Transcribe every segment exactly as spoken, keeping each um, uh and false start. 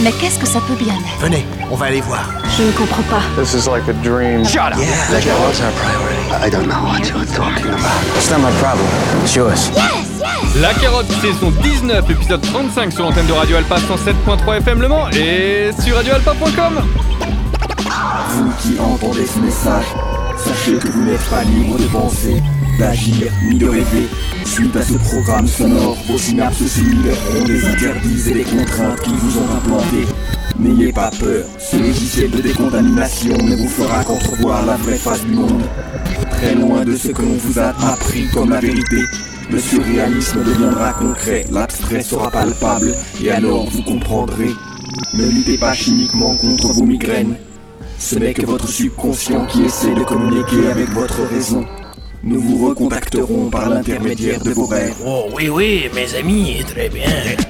Mais qu'est-ce que ça peut bien être? Venez, on va aller voir. Je ne comprends pas. This is like a dream. Shut up! Yeah, La carotte, c'est un priority. I don't know what you're talking about. It's not my problem. It's yours. Yes, yes! La Carotte, saison dix-neuf, épisode trente-cinq sur l'antenne de Radio Alpa cent sept point trois F M Le Mans et sur radio alpa point com. Vous qui entendez ce message, sachez que vous n'êtes pas libre de penser, d'agir, ni de rêver. Suite à ce programme sonore, vos synapses cellulaires ont des interdits et des contraintes qui vous ont implantés. N'ayez pas peur, ce logiciel de décontamination ne vous fera qu'entrevoir la vraie face du monde. Très loin de ce que l'on vous a appris comme la vérité, le surréalisme deviendra concret, l'abstrait sera palpable, et alors vous comprendrez. Ne luttez pas chimiquement contre vos migraines. Ce n'est que votre subconscient qui essaie de communiquer avec votre raison. Nous vous recontacterons par l'intermédiaire de vos rêves. Oh oui, oui, mes amis, très bien.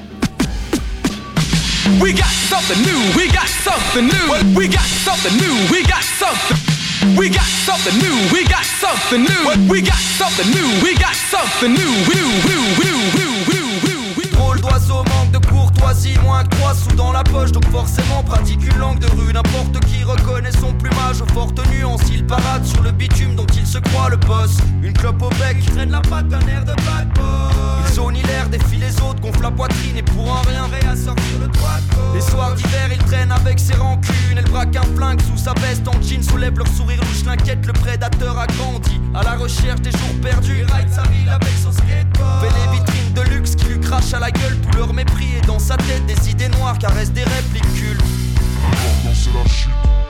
We got something new, we got something new. We got something new, we got something. We got something new, we got something new. We got something new, we got something new. New, new, new, new, new, new. Drôle d'oiseau, manque de courtoisie, moins que trois sous dans la poche, donc forcément pratique une langue de rue. N'importe qui reconnaît son plumage aux fortes nuances. Il parade sur le bitume dont il se croit le boss. Une clope au bec, il traîne la patte d'un air de bad boy. Il zone hilaire, défie les autres, gonfle la poitrine et pour un rien réassortir le doigt de gauche. Les soirs d'hiver, il traîne avec ses rancunes. Elle braque un flingue sous sa veste en jean, soulève leur sourire louche. L'inquiète, le prédateur a grandi à la recherche des jours perdus. Il ride sa ville avec son skateboard. Fait les vitrines de luxe qui lui crachent à la gueule tout leur mépris. Et dans sa tête, des idées noires caressent des répliques cultes. Non, c'est la chute.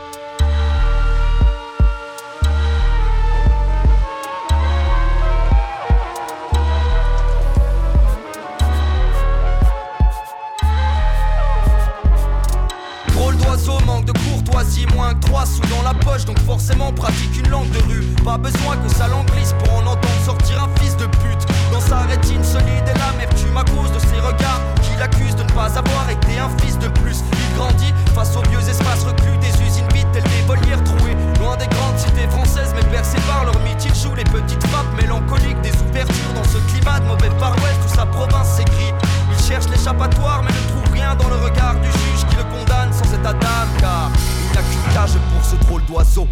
Manque de courtoisie, moins que trois sous dans la poche, donc forcément pratique une langue de rue. Pas besoin que sa langue glisse pour en entendre sortir un fils de pute. Dans sa rétine solide et l'amertume à cause de ses regards qui l'accusent de ne pas avoir été un fils de plus. Il grandit face aux vieux espaces reclus des usines vides telles des volières trouées. Loin des grandes cités françaises mais percées par leur mythe. Il joue les petites frappes mélancoliques des ouvertures dans ce climat de mauvais Far West où sa province s'écrit. Il cherche l'échappatoire mais ne trouve rien dans le regard du juge qui le condamne sans état d'âme, car il n'y a qu'une cage pour ce drôle d'oiseau.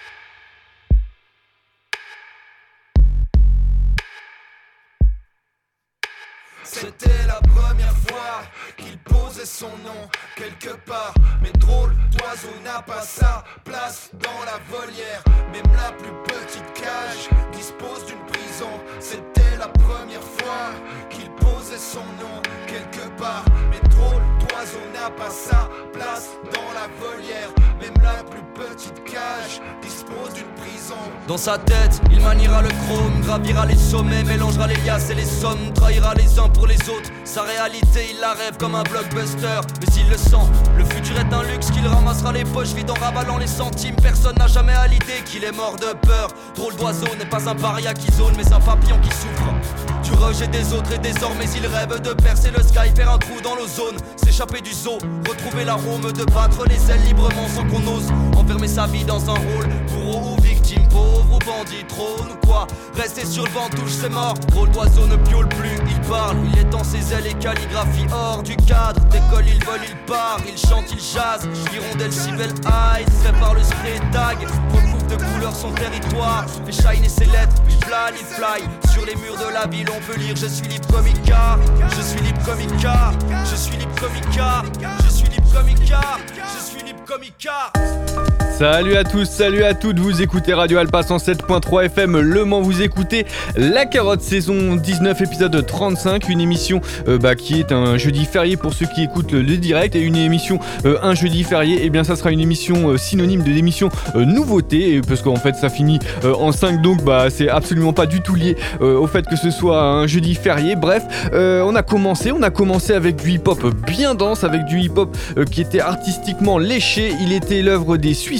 C'était la première fois qu'il posait son nom quelque part. Mais drôle d'oiseau n'a pas sa place dans la volière. Même la plus petite cage dispose d'une prison. C'était la première fois qu'il posait son nom quelque part. Mais drôle d'oiseau n'a pas sa place dans la volière. Même la plus petite cage dispose d'une prison. Dans sa tête, il maniera le chrome, gravira les sommets, mélangera les liasses et les sommes, trahira les uns pour les autres. Sa réalité, il la rêve comme un blockbuster, mais il le sent, le futur est un luxe qu'il ramassera les poches vides en ravalant les centimes. Personne n'a jamais à l'idée qu'il est mort de peur. Drôle d'oiseau n'est pas un paria qui zone, mais un papillon qui souffre du rejet des autres. Et désormais il rêve de percer le sky, faire un trou dans l'ozone, s'échapper du zoo, retrouver l'arôme, de battre les ailes librement sans qu'on ose enfermer sa vie dans un rôle, bourreau ou victime, pauvre ou bandit, trône ou quoi. Rester sur le vent touche c'est mort. Drôle d'oiseau ne piaule plus, il parle, il étend ses ailes et calligraphie hors du cadre. Décolle, il vole, il part, il chante, il jazz. Hirondelle, cibelle, eyes, prépare le spray tag. Recouvre de couleurs son territoire, fait shiner ses lettres, il plane, il fly. Sur les murs de la ville on peut lire je suis libre comme Icar, je suis libre comme Icar, je suis libre comme Icar, je suis libre comme Icar, je suis libre comme Icar. Salut à tous, salut à toutes, vous écoutez Radio Alpa cent sept point trois F M Le Mans, vous écoutez La Carotte saison dix-neuf épisode trente-cinq, une émission euh, bah, qui est un jeudi férié pour ceux qui écoutent le, le direct, et une émission euh, un jeudi férié, et eh bien ça sera une émission euh, synonyme de l'émission euh, nouveauté, parce qu'en fait ça finit euh, en cinq, donc bah c'est absolument pas du tout lié euh, au fait que ce soit un jeudi férié. Bref, euh, on a commencé, on a commencé avec du hip-hop bien dense, avec du hip-hop euh, qui était artistiquement léché. Il était l'œuvre des Suisses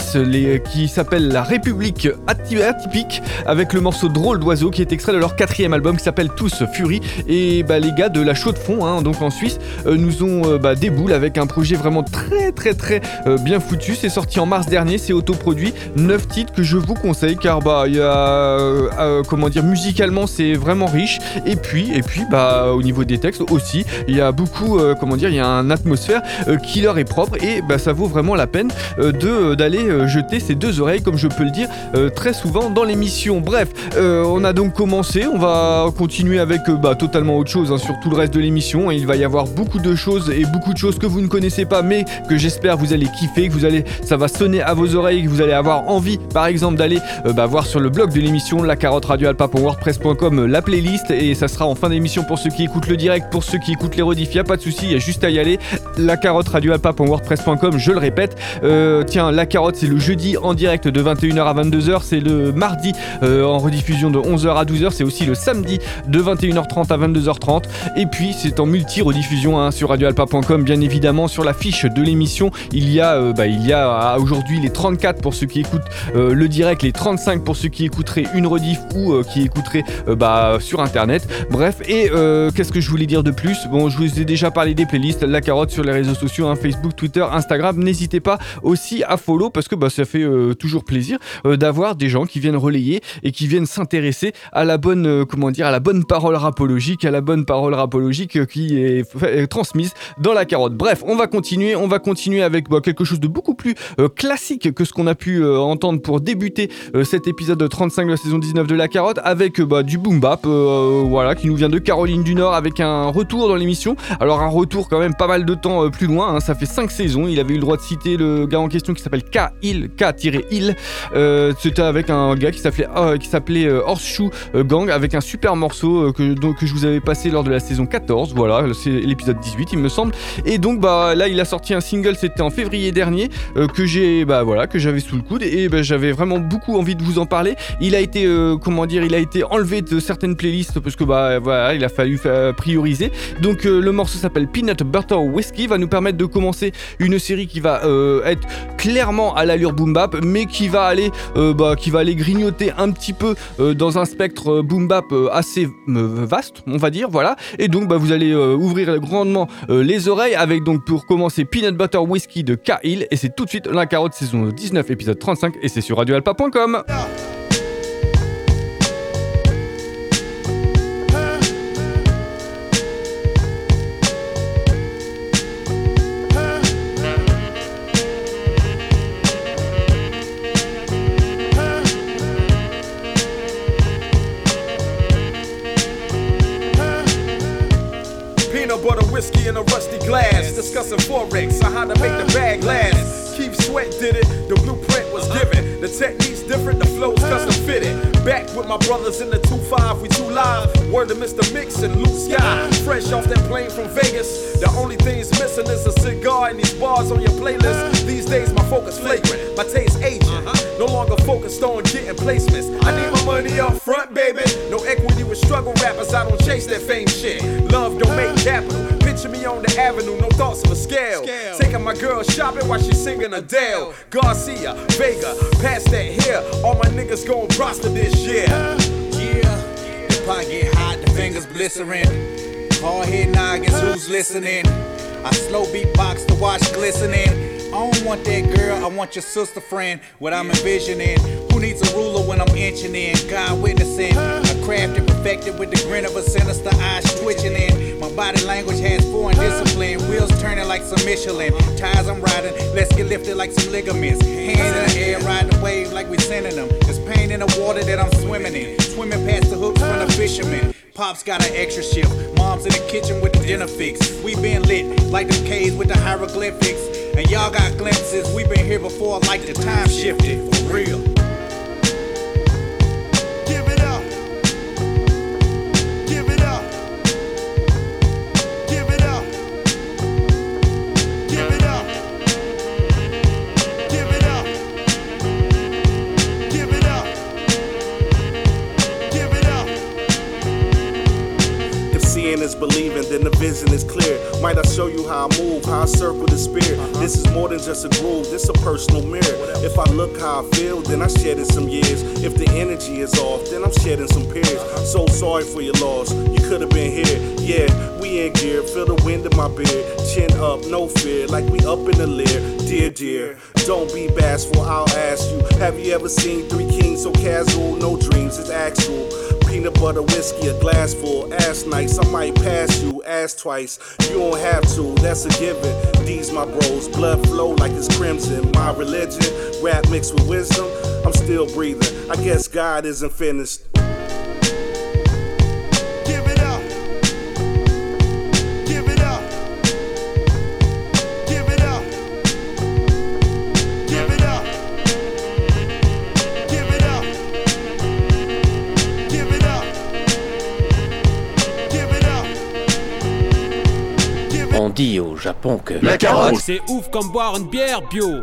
Suisse les, qui s'appelle La République Atypique avec le morceau Drôle d'oiseau qui est extrait de leur quatrième album qui s'appelle Tous Fury. Et bah, les gars de La Chaux de Fonds, hein, donc en Suisse, euh, nous ont euh, bah, des boules avec un projet vraiment très très très euh, bien foutu. C'est sorti en mars dernier, c'est autoproduit, neuf titres que je vous conseille car bah il y a euh, euh, comment dire, musicalement c'est vraiment riche et puis et puis bah au niveau des textes aussi il y a beaucoup euh, comment dire il y a une atmosphère euh, qui leur est propre et bah ça vaut vraiment la peine euh, de euh, d'aller euh, jeter ses deux oreilles comme je peux le dire euh, très souvent dans l'émission. Bref, euh, on a donc commencé, on va continuer avec euh, bah totalement autre chose hein, sur tout le reste de l'émission et il va y avoir beaucoup de choses et beaucoup de choses que vous ne connaissez pas mais que j'espère vous allez kiffer, que vous allez ça va sonner à vos oreilles, que vous allez avoir envie par exemple d'aller euh, bah, voir sur le blog de l'émission la carotte radio alpa point wordpress point com la playlist et ça sera en fin d'émission pour ceux qui écoutent le direct, pour ceux qui écoutent les rediff, y a pas de souci, il y a juste à y aller. La carotte radio alpa point wordpress point com, je le répète. Euh, tiens, la carotte c'est le jeudi en direct de vingt et une heures à vingt-deux heures, c'est le mardi euh, en rediffusion de onze heures à douze heures, c'est aussi le samedi de vingt et une heures trente à vingt-deux heures trente et puis c'est en multi-rediffusion hein, sur radio alpa point com bien évidemment. Sur la fiche de l'émission il y a, euh, bah, il y a aujourd'hui les trente-quatre pour ceux qui écoutent euh, le direct, les trente-cinq pour ceux qui écouteraient une rediff ou euh, qui écouteraient euh, bah, sur internet. Bref, et euh, qu'est-ce que je voulais dire de plus? Bon, je vous ai déjà parlé des playlists, la carotte sur les réseaux sociaux, hein, Facebook, Twitter, Instagram. N'hésitez pas aussi à follow parce que bah, ça fait euh, toujours plaisir euh, d'avoir des gens qui viennent relayer et qui viennent s'intéresser à la bonne, euh, comment dire, à la bonne parole rapologique, à la bonne parole rapologique euh, qui est euh, transmise dans la carotte. Bref, on va continuer, on va continuer avec bah, quelque chose de beaucoup plus euh, classique que ce qu'on a pu euh, entendre pour débuter euh, cet épisode trente-cinq de la saison dix-neuf de la carotte avec euh, bah, du boom bap, euh, voilà, qui nous vient de Caroline du Nord avec un retour dans l'émission. Alors un retour quand même pas mal de temps euh, plus loin, hein, ça fait cinq saisons. Il avait eu le droit de citer le gars en question qui s'appelle K-Il, K-Il. Euh, c'était avec un gars qui s'appelait euh, qui s'appelait euh, Horseshoe euh, Gang avec un super morceau euh, que donc que je vous avais passé lors de la saison quatorze. Voilà, c'est l'épisode dix-huit il me semble. Et donc bah là il a sorti un single, c'était en février dernier euh, que j'ai bah voilà que j'avais sous le coude et, et bah, j'avais vraiment beaucoup envie de vous en parler. Il a été euh, comment dire, il a été enlevé de certaines playlists parce que bah voilà, il a fallu fa- prioriser. Donc euh, le morceau s'appelle Peanut Butter Whiskey, va nous permettre de commencer une série qui va euh, être clairement à l'allure boom bap, mais qui va aller euh, bah qui va aller grignoter un petit peu euh, dans un spectre euh, boom bap euh, assez euh, vaste, on va dire, voilà. Et donc bah vous allez euh, ouvrir grandement euh, les oreilles avec donc pour commencer Peanut Butter Whiskey de K-Il et c'est tout de suite la carotte saison dix-neuf épisode trente-cinq et c'est sur radio alpa point com. Butter whiskey in a rusty glass, discussing forex on how to make the bag last. Keith Sweat did it, the blueprint was given. The technique's different, the flow's custom fitted. Back with my brothers in the two five, we two live. Word to Mister Mix and Luke Sky. Fresh off that plane from Vegas. The only thing's missing is a cigar and these bars on your playlist. These days my focus flagrant, my taste aging. No longer focused on getting placements. I need my money up front, baby. No equity with struggle rappers, I don't chase that fame shit. Love don't make capital. Picture me on the avenue, no thoughts of a scale. Taking my girl shopping while she singing Adele. Garcia, Vega, past that here. All my niggas gon' prosper this year. Yeah, the pot get hot, the fingers blistering. Hard hit noggins, who's listening? I slow beatbox, the watch glistening. I don't want that girl, I want your sister friend. What I'm envisioning, who needs a ruler when I'm inching in? God witnessing, a crafted, perfected with the grin of a sinister eyes twitching in. My body language has foreign discipline, wheels turning like some Michelin. Tires I'm riding, let's get lifted like some ligaments. Hands in the air, riding the wave like we sending them. There's pain in the water that I'm swimming in. Swimming past the hooks from the fishermen. Pops got an extra shift, mom's in the kitchen with the dinner fix. We been lit like them caves with the hieroglyphics. And y'all got glimpses, we been here before like the time shifted, for real. Give it up. Give it up. Give it up. Give it up. Give it up. Give it up. Give it up. seeing is believing, then the vision is clear. Might I show you how I move, how I circle the spirit? Uh-huh. This is more than just a groove, this a personal mirror. If I look how I feel, then I shedded some years. If the energy is off, then I'm shedding some peers. So sorry for your loss, you could have been here. Yeah, we in gear, feel the wind in my beard. Chin up, no fear, like we up in the leer. Dear, dear, don't be bashful, I'll ask you. Have you ever seen Three Kings so casual? No dreams, it's actual. Peanut butter whiskey, a glass full, ass nice. I might pass you, ass twice. You don't have to, that's a given. These my bros, blood flow like it's crimson. My religion, rap mixed with wisdom. I'm still breathing. I guess God isn't finished. Give it up. Give it up. Give it up. Give it up. Give it up. Give it up. Give it up. Give it up. On dit au Japon que la carotte, c'est ouf comme boire une bière bio.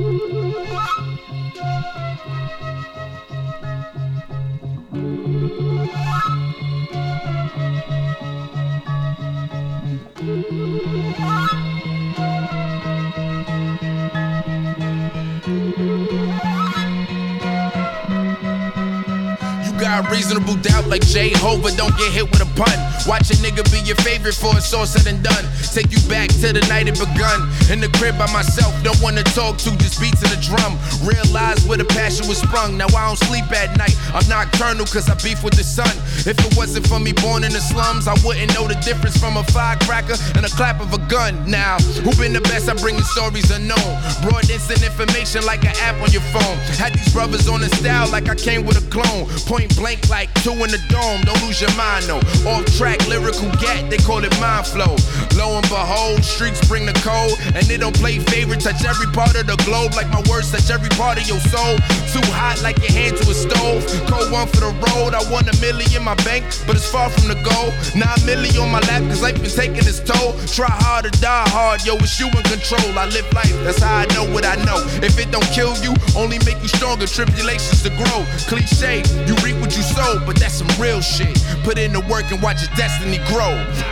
Got reasonable doubt like Jehovah, don't get hit with a pun. Watch a nigga be your favorite for it's all said and done. Take you back to the night it begun. In the crib by myself, don't wanna talk to, just beats of the drum. Realize where the passion was sprung. Now I don't sleep at night, I'm nocturnal cause I beef with the sun. If it wasn't for me born in the slums, I wouldn't know the difference from a firecracker and a clap of a gun. Now, who been the best? I bring the stories unknown. Broad instant information like an app on your phone. Had these brothers on the style like I came with a clone. Point blank like two in the dome, don't lose your mind no. Off track lyrical gat, they call it mind flow. Lo and behold, streets bring the cold, and they don't play favorite, touch every part of the globe like my words touch every part of your soul. Too hot like your hand to a stove, cold one for the road. I want a million in my bank, but it's far from the goal. Nine million on my lap, cause life been taking its toll. Try hard or die hard, yo, it's you in control. I live life, that's how I know what I know. If it don't kill you, only make you stronger, tribulations to grow. Cliche, you reap what you sow, but that's some real shit. Put in the work and watch your destiny grow.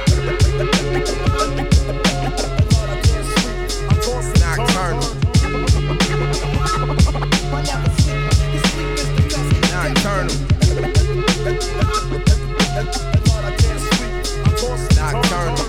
Nocturnal. Nocturnal. Nocturnal.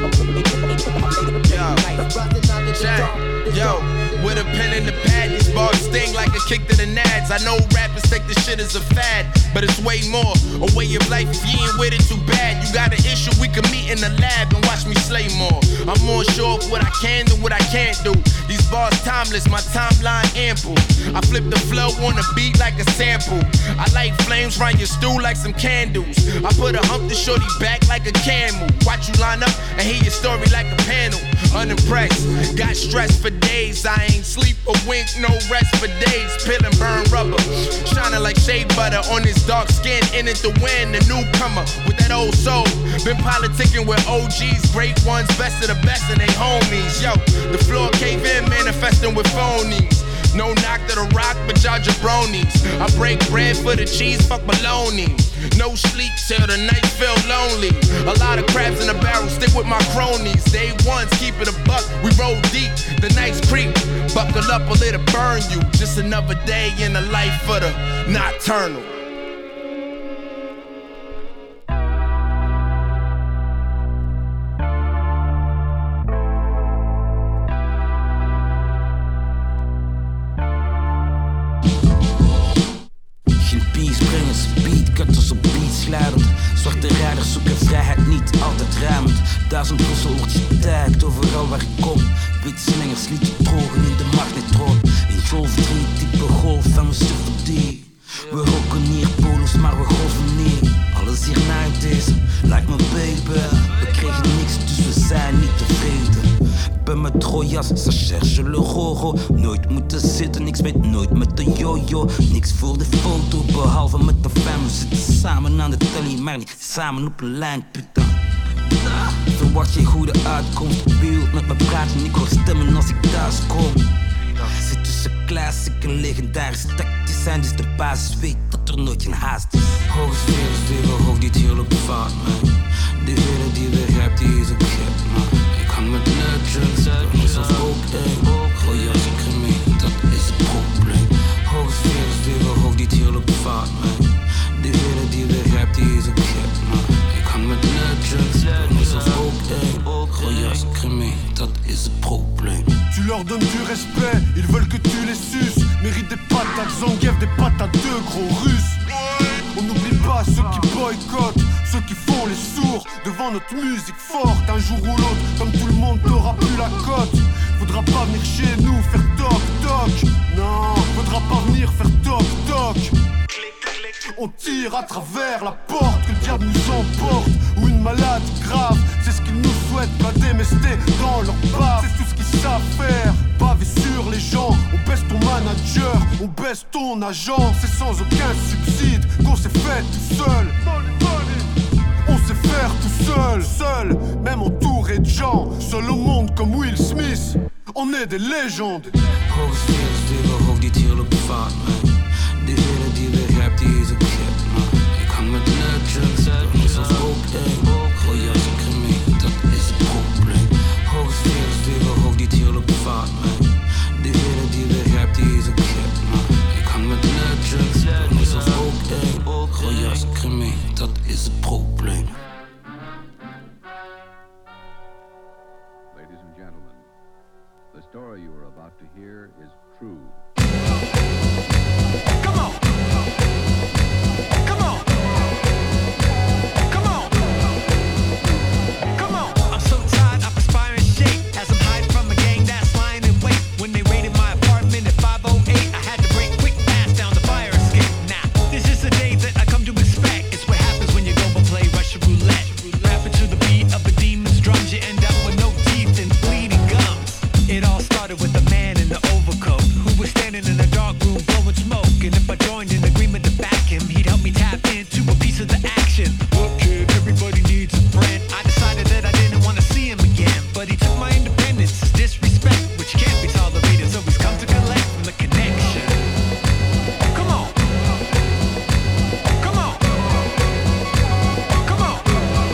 Yo, Jack, yo, with a pen in the pad, these bars sting like a kick to the nads. I know rappers take this shit as a fad, but it's way more a way of life. If you ain't with it, too bad. You got an issue, we can meet in the lab and watch me slay more. I'm more sure of what I can than what I can't do. These bars timeless, my timeline ample. I flip the flow on a beat like a sample. I light flames round your stool like some candles. I put a hump to shorty back like a camel. Watch you line up and hear your story like a panel. Unimpressed, got stressed for days. I ain't sleep or wink, no rest for days. Pill and burn rubber, shining like shea butter on his dark skin. In it to win, the newcomer with that old soul. Been politicking with O Gs, great ones, best of the best and they homies. Yo, the floor cave in, manifesting with phonies. No knock to the rock, but y'all jabronis. I break bread for the cheese, fuck baloney. No sleep till the night feel lonely. A lot of crabs in the barrel, stick with my cronies. Day ones, keep it a buck, we roll deep. The nights creep, buckle up or let it burn you. Just another day in the life for the nocturnal. Zwarte rijders zoeken vrijheid niet altijd ruimend. Duizend brussel wordt getagd overal waar ik kom. Witte slingers liet je drogen in de magnetron. In golf drie, type golf en we surfen die. We roken hier polos, maar we golven niet. Alles hier naar deze, lijkt me baby. We kregen niks, dus we zijn niet tevreden. Ben met Trojas, ça cherche le roro. Nooit moeten zitten, niks weet nooit met de yo-yo. Niks voor de foto, behalve met de fam. We zitten samen aan de telly, maar niet samen op een lijn, putain. Verwacht je goede uitkomst, beeld met me praten. Ik hoor stemmen als ik thuis kom. Zit tussen classic en legendarisch tactisch zijn, dus de basis weet dat er nooit geen haast is. Hoge sfeer, sfeer, hoog dit hier loopt vaart, man. De hele is ons ook één. Roya's crème, dat is het probleem. Tu leur donnes du respect, ils veulent que tu les suces. Mérite des patates, Zangief des patates de gros russes. On n'oublie pas ceux qui boycottent, ceux qui font les sourds devant notre musique forte. Un jour ou l'autre, comme tout le monde n'aura plus la cote. Faudra pas venir chez nous faire toc toc. Non, faudra pas venir faire toc toc. On tire à travers la porte, que le diable nous emporte. Ou une maladie grave, c'est ce qu'ils nous souhaitent. Pas démester dans leur bave, c'est tout ce qu'ils savent faire. Baver sur les gens, on baisse ton manager, on baisse ton agent. C'est sans aucun subside qu'on s'est fait tout seul. On sait faire tout seul, seul, même entouré de gens. Seul au monde comme Will Smith, on est des légendes. Hoge sfeer, sturen, hoog dit hier op de vaart, man. Die willen die weg hebt, die is een kip, man. Ik hang met legends, dan is ons ook één. Roya's crème, dat is het probleem. Hoge sfeer, sturen, hoog dit hier op de vaart, man. Die willen die weg hebt, die is een kip, man. Ik hang met legends, dan is ons ook één. Roya's crème, dat is het probleem. Ladies and gentlemen, the story you are about to hear is true. Come on. Come on. Come on. Come on. I'm so tired of perspiring shit as I'm hiding from a gang that's lying in wait. When they raided my apartment at five oh eight, I had to break quick fast down the fire escape. Now, this is the day that I come to expect. It's what happens when you go and play Russian roulette. Rapping to the beat of the demon's drums, you end up with no teeth and bleeding gums. It all started with a man in the overcoat who was standing in a dark room blowing smoke. And if I joined in agreement to back him, he'd help me tap into a piece of the action. Look kid, everybody needs a friend. I decided that I didn't want to see him again, but he took my independence as disrespect, which can't be tolerated, so he's come to collect from the connection. Come on. Come on. Come on.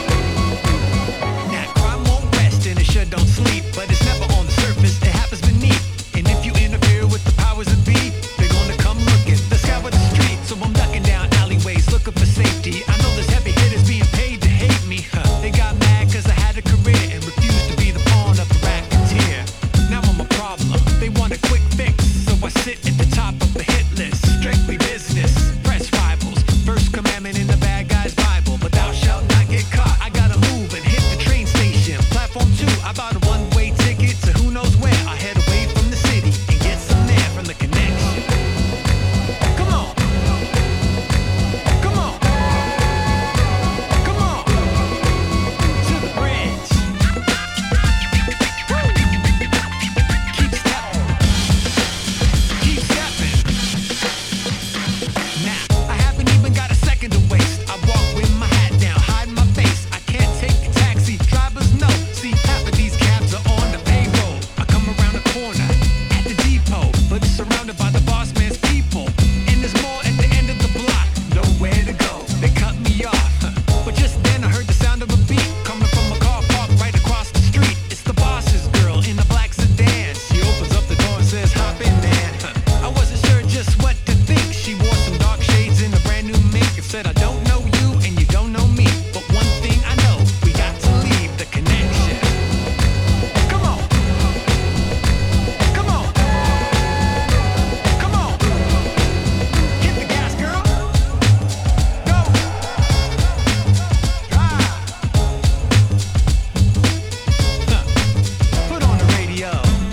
Now crime won't rest and it sure don't sleep, but it's never on the surface, it happens beneath. And if you interfere with the powers that be, they're gonna come looking, the sky with the street. So I'm ducking down alleyways, looking for safety. I know this heavy hitters being paid to hate me, huh. They got mad cause I had a career and refused to be the pawn of the racketeer. Now I'm a problem, they want a quick fix, so I sit at the top of the hit list. Strictly business, press rivals, first commandment in the bad guy's Bible, but thou shalt not get caught. I gotta move and hit the train station. Platform two, I bought a one-way ticket to who knows where. I head away from the city and get some air from the connection. Come on. Come on. Come on. To the bridge. Woo. Keep stepping. Keep stepping. Now, I haven't even got a second to waste. I walk with my hat down, hide my face. I can't take a taxi, drivers know. See, half of these cabs are on the payroll. I come around the corner at the depot, but it's surrounded by the boss man's people. And there's more at the end of the block, nowhere to go. They cut me off, but just then I heard the sound of a beat coming from a car parked right across the street. It's the boss's girl in a black sedan. She opens up the door and says, hop in, man. I wasn't sure just what to think. She wore some dark shades in a brand new mink and said, I don't know you and you don't know me, but one thing I know, we got to leave the connection. Come on. Come on. Come on. Hit the gas, girl. Go. Drive. Huh. Put on the radio.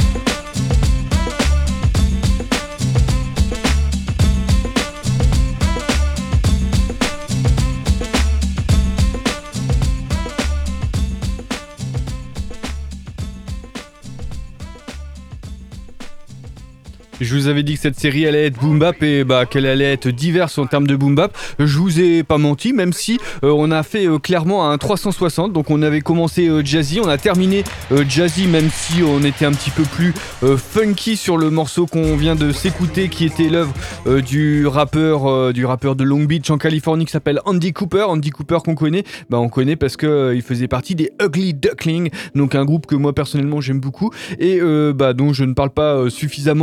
Je vous avais dit que cette série allait être boom bap et bah qu'elle allait être diverse en termes de boom bap. Je vous ai pas menti, même si euh, on a fait euh, clairement un trois cent soixante. Donc on avait commencé euh, jazzy, on a terminé euh, jazzy, même si on était un petit peu plus euh, funky sur le morceau qu'on vient de s'écouter, qui était l'œuvre euh, du rappeur euh, du rappeur de Long Beach en Californie qui s'appelle Andy Cooper. Andy Cooper qu'on connaît, bah on connaît parce que euh, il faisait partie des Ugly Duckling, donc un groupe que moi personnellement j'aime beaucoup et euh, bah dont je ne parle pas euh, suffisamment régulièrement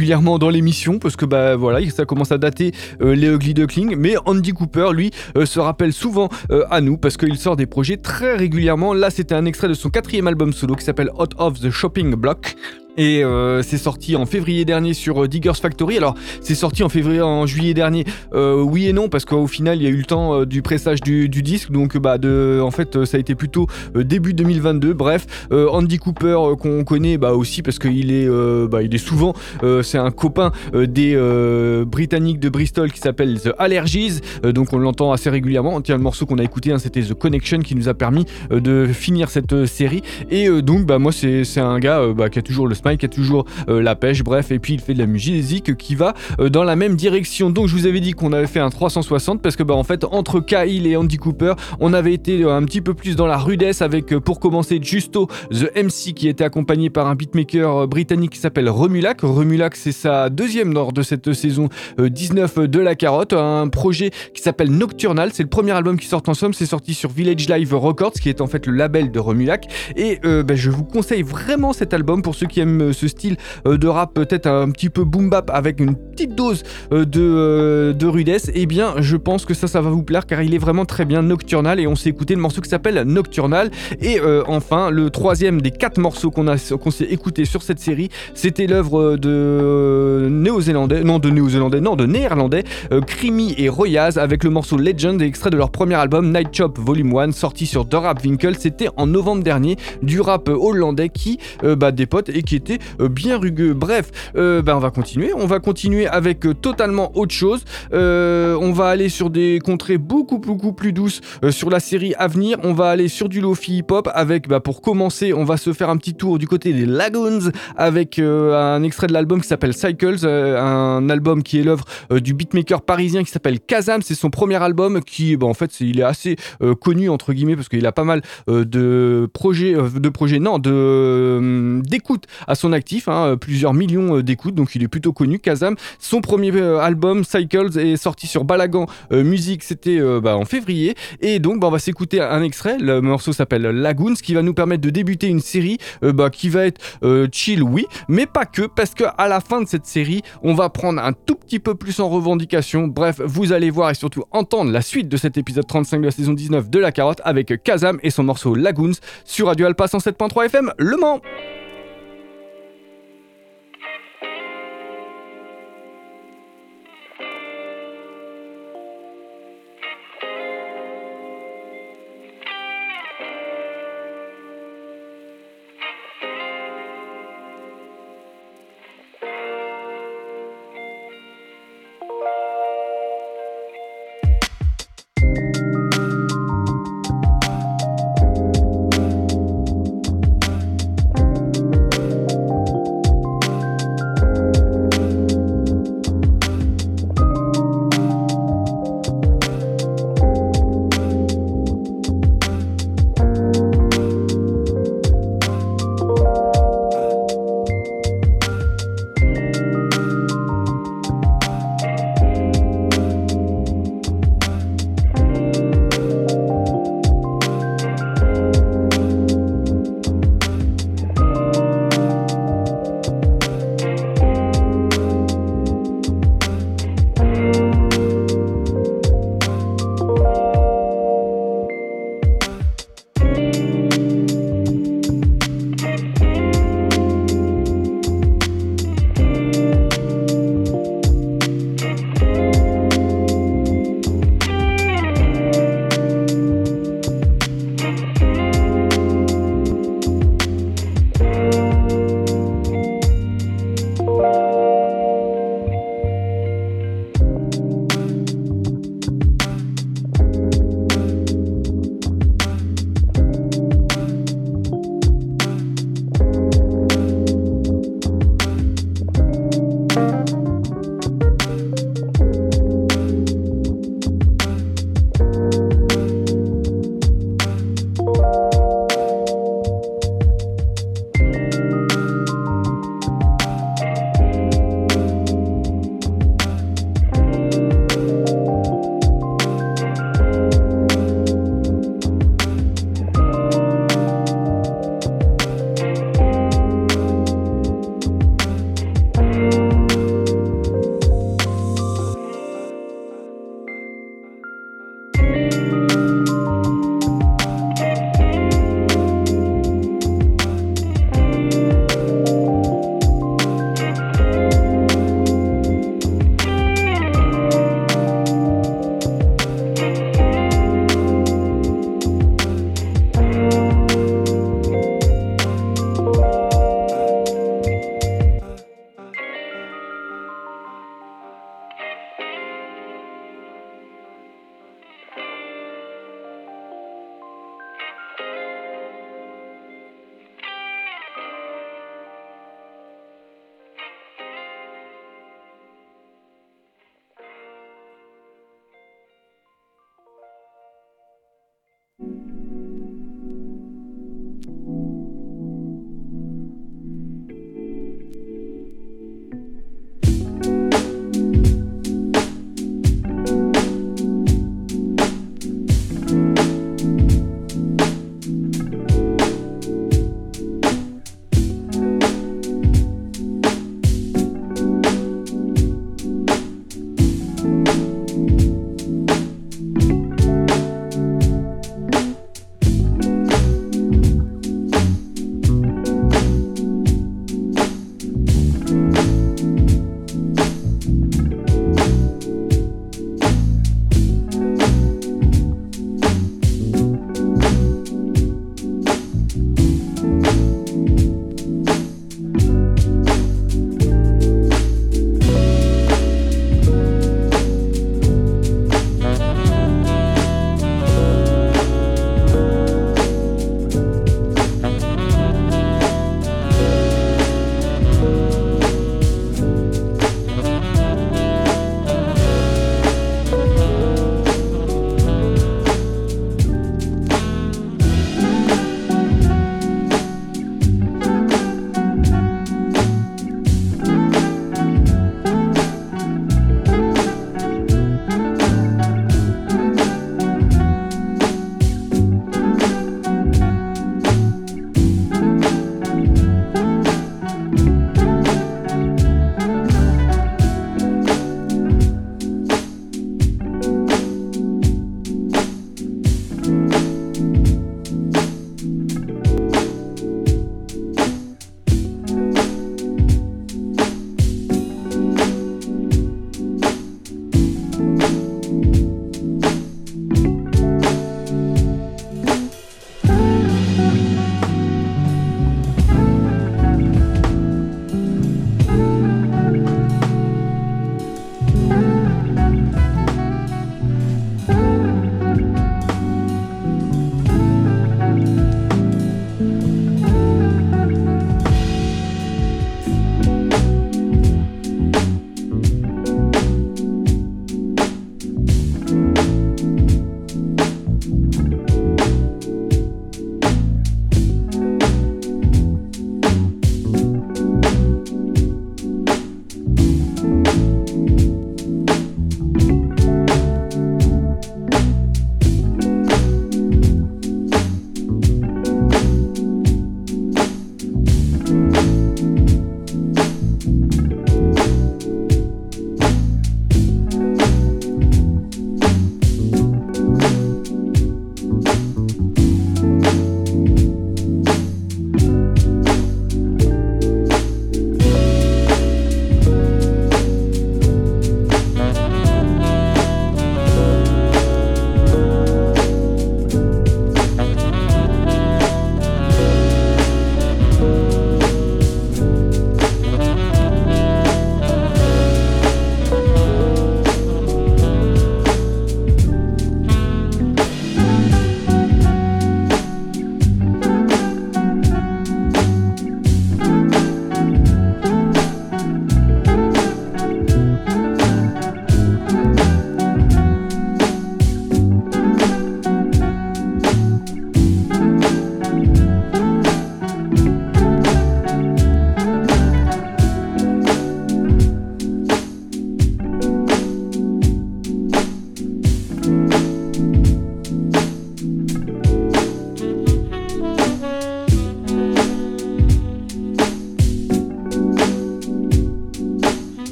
régulièrement dans l'émission parce que bah voilà, ça commence à dater euh, les Ugly Duckling, mais Andy Cooper lui euh, se rappelle souvent euh, à nous parce qu'il sort des projets très régulièrement. Là c'était un extrait de son quatrième album solo qui s'appelle Out of the Shopping Block. Et euh, c'est sorti en février dernier sur euh, Diggers Factory. Alors c'est sorti en février, en juillet dernier. Euh, oui et non parce qu'au final il y a eu le temps euh, du pressage du, du disque. Donc bah de, en fait euh, ça a été plutôt euh, début deux mille vingt-deux. Bref, euh, Andy Cooper euh, qu'on connaît bah aussi parce qu'il est, euh, bah, il est souvent, euh, c'est un copain euh, des euh, Britanniques de Bristol qui s'appelle The Allergies. Euh, donc on l'entend assez régulièrement. Tiens, le morceau qu'on a écouté, hein, c'était The Connection qui nous a permis euh, de finir cette euh, série. Et euh, donc bah moi c'est, c'est un gars euh, bah, qui a toujours le smile, qui a toujours euh, la pêche, bref, et puis il fait de la musique qui va euh, dans la même direction. Donc je vous avais dit qu'on avait fait un trois cent soixante parce que bah en fait entre Kyle et Andy Cooper on avait été euh, un petit peu plus dans la rudesse avec euh, pour commencer Justo The M C qui était accompagné par un beatmaker euh, britannique qui s'appelle Remulac. Remulac c'est sa deuxième lors de cette saison euh, dix-neuf de la carotte, un projet qui s'appelle Nocturnal, c'est le premier album qui sort en somme, c'est sorti sur Village Live Records qui est en fait le label de Remulac et euh, bah, je vous conseille vraiment cet album pour ceux qui aiment euh, ce style euh, de rap peut-être un petit peu boom bap avec une petite dose euh, de, euh, de rudesse. Et eh bien je pense que ça ça va vous plaire car il est vraiment très bien. Nocturnal, et on s'est écouté le morceau qui s'appelle Nocturnal. Et euh, enfin le troisième des quatre morceaux qu'on, a, qu'on s'est écouté sur cette série, c'était l'œuvre de euh, néo-zélandais, non de néo-zélandais, non de néerlandais, euh, Creamy et Royaz avec le morceau Legend, extrait de leur premier album Night Chop Volume un sorti sur The Rap Winkle. C'était en novembre dernier, du rap hollandais qui euh, bah, dépote et qui était euh, bien rugueux. Bref, euh, bah, on va continuer. On va continuer avec euh, totalement autre chose. Euh, on va aller sur des contrées beaucoup, beaucoup plus douces euh, sur la série à venir. On va aller sur du Lofi hip-hop avec, bah, pour commencer, on va se faire un petit tour du côté des Lagoons avec euh, un extrait de l'album qui s'appelle Cycles, euh, un album qui est l'œuvre euh, du beatmaker parisien qui s'appelle Kazam. C'est son premier album qui, bah, en fait, c'est, il est assez euh, connu entre guillemets parce qu'il a pas mal euh, de projets, euh, de projets, non, de euh, d'écoute à son actif, hein, plusieurs millions euh, d'écoutes, donc il est plutôt connu. Kazam, son premier euh, album Cycles est sorti sur Balagan euh, Music, c'était euh, bah, en février, et donc bah, on va s'écouter un extrait. Le morceau s'appelle Lagoons, qui va nous permettre de débuter une série euh, bah, qui va être euh, chill, oui, mais pas que, parce que à la fin de cette série, on va prendre un tout petit peu plus en revendication. Bref, vous allez voir et surtout entendre la suite de cet épisode trente-cinq de la saison dix-neuf de La Carotte avec Kazam et son morceau Lagoons sur Radio Alpa cent sept point trois F M Le Mans.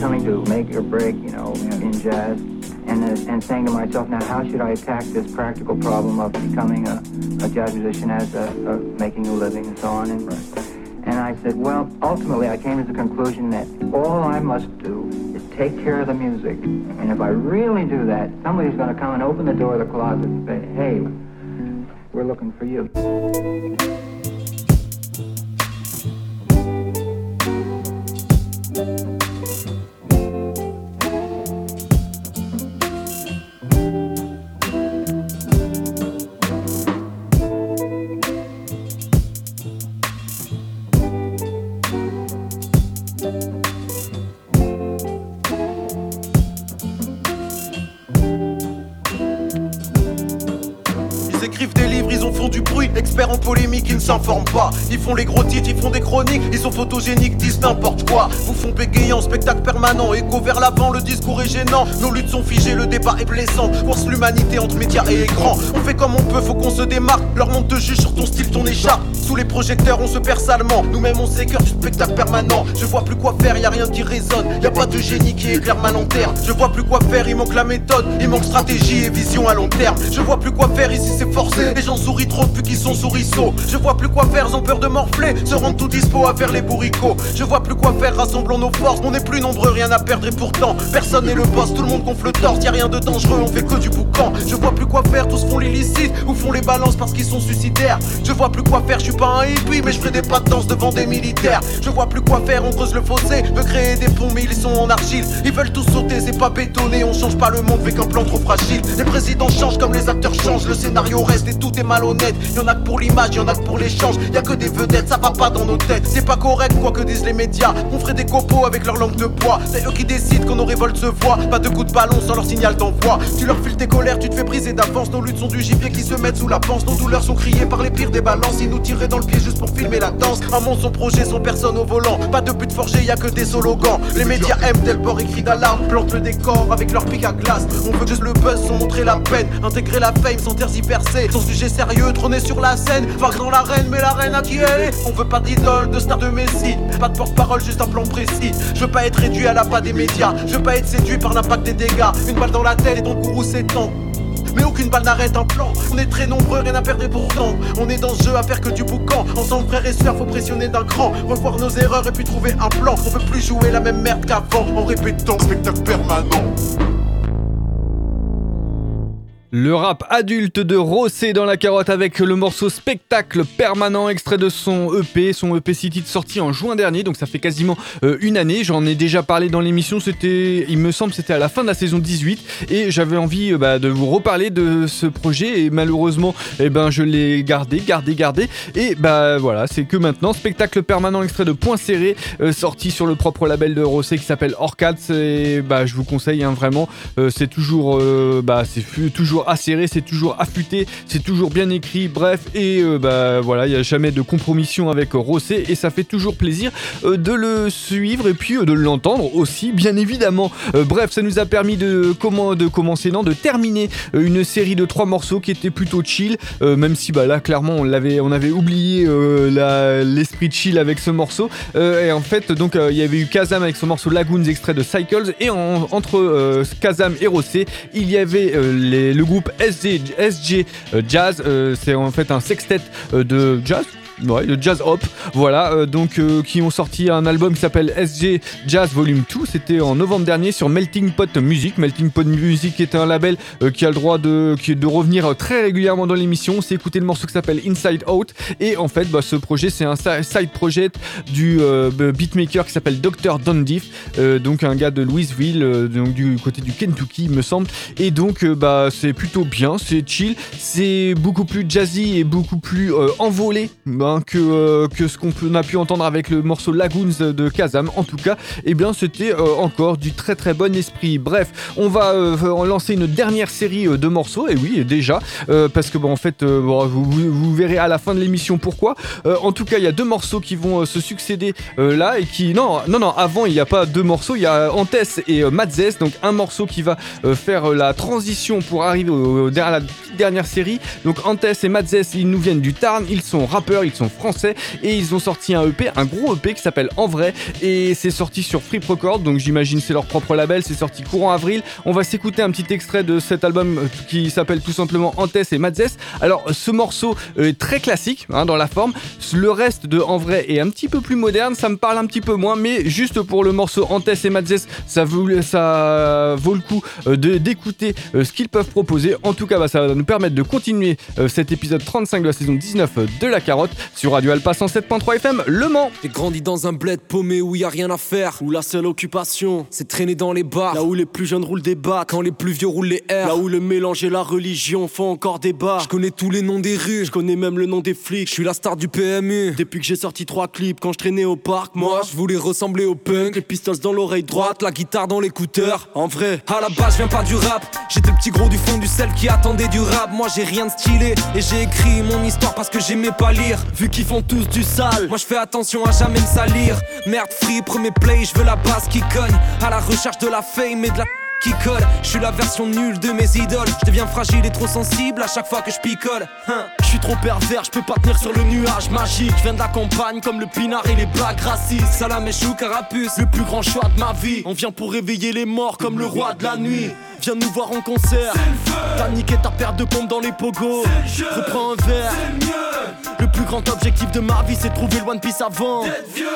coming to make or break, you know, in jazz, and uh, and saying to myself, now how should I attack this practical problem of becoming a, a jazz musician as a, a making a living and so on. And, and I said, well, ultimately I came to the conclusion that all I must do is take care of the music, and if I really do that, somebody's going to come and open the door of the closet and say, hey, we're looking for you. Experts en polémique, ils ne s'informent pas. Ils font les gros titres, ils font des chroniques. Ils sont photogéniques, disent n'importe quoi. Vous font bégayant, spectacle permanent. Écho vers l'avant, le discours est gênant. Nos luttes sont figées, le débat est blessant. Force l'humanité entre médias et écran. On fait comme on peut, faut qu'on se démarque. Leur monde te juge sur ton style, ton écharpe. Sous les projecteurs, on se perd salement. Nous-mêmes, on s'écœure du spectacle permanent. Je vois plus quoi faire, y a rien qui résonne. Y a pas de génie qui éclaire ma lanterne. Je vois plus quoi faire, il manque la méthode. Il manque stratégie et vision à long terme. Je vois plus quoi faire, ici c'est forcé. Les gens sourient trop depuis qu'ils sont souriceaux. Je vois plus quoi faire, ils ont peur de morfler. Se rendent tout dispo à faire les bourricots. Je vois plus quoi faire, rassemblons nos forces. On est plus nombreux, rien à perdre et pourtant personne n'est le boss, tout le monde gonfle le torse. Y'a rien de dangereux, on fait que du boucan. Je vois plus quoi faire, tous font l'illicite ou font les balances parce qu'ils sont suicidaires. Je vois plus quoi faire, je suis pas un hippie mais je ferai des pas de danse devant des militaires. Je vois plus quoi faire, on creuse le fossé, veut créer des ponts mais ils sont en argile. Ils veulent tous sauter, c'est pas bétonné, on change pas le monde avec un plan trop fragile. Les présidents changent comme les acteurs changent, le scénario reste et tout est malhonnête. Y'en a que pour l'image, y'en a que pour l'échange, y'a que des vedettes, ça va pas dans nos têtes. C'est pas correct quoi que disent les médias, on ferait des copeaux avec leur langue de bois. C'est eux qui décident quand nos révoltes se voient, pas de coups de ballon sans leur signal d'envoi. Tu leur files tes colères, tu te fais briser d'avance. Nos luttes sont du gibier qui se mettent sous la panse. Nos douleurs sont criées par les pires des balances. Ils nous tiraient dans le pied juste pour filmer la danse. Un monde sans projet, sans personne au volant. Pas de but forgé, y'a que des slogans. Les médias aiment tel bord et crient d'alarme. Plantent le décor avec leur pic à glace. On veut juste le buzz sans montrer la peine. Intégrer la fame sans tergiverser. Sans sujet sérieux, trôner sur la scène. Vague dans l'arène, mais la reine à qui elle est. On veut pas d'idole, de star de Messi. Pas de porte-parole, juste un plan précis. Je veux pas être réduit à la pas des médias. Je veux pas être séduit par l'impact des dégâts. Une balle dans la tête et ton gourou s'étend. Mais aucune balle n'arrête un plan. On est très nombreux, rien à perdre et pourtant on est dans ce jeu à faire que du boucan. Ensemble frères et sœurs, faut pressionner d'un cran. Revoir nos erreurs et puis trouver un plan. On veut plus jouer la même merde qu'avant en répétant spectacle permanent. Le rap adulte de Rossé dans la carotte avec le morceau Spectacle Permanent, extrait de son E P, son E P six titres sorti en juin dernier, donc ça fait quasiment euh, une année. J'en ai déjà parlé dans l'émission, c'était, il me semble, c'était à la fin de la saison dix-huit et j'avais envie euh, bah, de vous reparler de ce projet et malheureusement, eh ben, je l'ai gardé, gardé, gardé et bah voilà, c'est que maintenant. Spectacle Permanent, extrait de Point Serré, euh, sorti sur le propre label de Rossé qui s'appelle Orcade. Et bah, je vous conseille hein, vraiment, euh, c'est toujours, euh, bah, c'est f- toujours acéré, c'est toujours affûté, c'est toujours bien écrit, bref, et euh, bah voilà, il n'y a jamais de compromission avec Rossé et ça fait toujours plaisir euh, de le suivre et puis euh, de l'entendre aussi, bien évidemment. Euh, bref, ça nous a permis de, comment, de commencer, non, de terminer euh, une série de trois morceaux qui étaient plutôt chill, euh, même si bah là, clairement, on, l'avait, on avait oublié euh, la, l'esprit chill avec ce morceau. Euh, et en fait, donc, euh, il y avait eu Kazam avec son morceau Lagoons, extrait de Cycles, et en, entre euh, Kazam et Rossé, il y avait euh, les, le groupe S G, S G euh, Jazz, euh, c'est en fait un sextet euh, de jazz. Ouais, le Jazz Hop, voilà, euh, donc euh, qui ont sorti un album qui s'appelle S G Jazz Volume deux, c'était en novembre dernier sur Melting Pot Music. Melting Pot Music est un label euh, qui a le droit de, qui, de revenir très régulièrement dans l'émission. C'est écouter le morceau qui s'appelle Inside Out et en fait bah, ce projet c'est un side project du euh, beatmaker qui s'appelle docteur Dondiff, euh, donc un gars de Louisville, euh, donc du côté du Kentucky me semble, et donc euh, bah c'est plutôt bien, c'est chill, c'est beaucoup plus jazzy et beaucoup plus euh, envolé Hein, que, euh, que ce qu'on peut, on a pu entendre avec le morceau Lagoons de Kazam. En tout cas, eh bien, c'était euh, encore du très très bon esprit. Bref, on va euh, lancer une dernière série euh, de morceaux, et oui, déjà, euh, parce que bon, en fait, euh, bon, vous, vous, vous verrez à la fin de l'émission pourquoi. Euh, en tout cas, il y a deux morceaux qui vont euh, se succéder euh, là, et qui... Non, non, non, avant, il n'y a pas deux morceaux, il y a Antes et euh, Matzès, donc un morceau qui va euh, faire euh, la transition pour arriver au, au, à la toute dernière série. Donc Antès et Matzès, ils nous viennent du Tarn, ils sont rappeurs, ils sont français et ils ont sorti un E P, un gros E P qui s'appelle En Vrai et c'est sorti sur Fripp Records, donc j'imagine c'est leur propre label, c'est sorti courant avril. On va s'écouter un petit extrait de cet album qui s'appelle tout simplement Antès et Matzès. Alors ce morceau est très classique hein, dans la forme, le reste de En Vrai est un petit peu plus moderne, ça me parle un petit peu moins, mais juste pour le morceau Antès et Matzès, ça vaut, ça vaut le coup de, d'écouter ce qu'ils peuvent proposer. En tout cas, bah, ça va nous permettre de continuer cet épisode trente-cinq de la saison dix-neuf de La Carotte sur Radio Alpa cent sept point trois F M Le Mans. J'ai grandi dans un bled paumé où y a rien à faire, où la seule occupation c'est traîner dans les bars, là où les plus jeunes roulent des bacs, quand les plus vieux roulent les R, là où le mélange et la religion font encore débat. Je connais tous les noms des rues, je connais même le nom des flics, je suis la star du P M U. Depuis que j'ai sorti trois clips, quand je traînais au parc, moi je voulais ressembler au punk, les pistols dans l'oreille droite, la guitare dans l'écouteur. En vrai, à la base je viens pas du rap, j'étais le petit gros du fond du sel qui attendait du rap. Moi j'ai rien de stylé et j'ai écrit mon histoire parce que j'aimais pas lire. Vu qu'ils font tous du sale, moi je fais attention à jamais me salir. Merde free, premier play, je veux la basse qui cogne, à la recherche de la fame et de la qui colle. Je suis la version nulle de mes idoles, je deviens fragile et trop sensible à chaque fois que je picole. Hein. Je suis trop pervers, je peux pas tenir sur le nuage magique. Je viens de la campagne comme le pinard et les blagues racistes. Salamèche ou carapuce, le plus grand choix de ma vie. On vient pour réveiller les morts comme le roi de la nuit. Viens nous voir en concert, t'as niqué ta paire de pompes dans les pogos. Reprends un verre, le plus grand objectif de ma vie c'est de trouver le One Piece avant d'être vieux.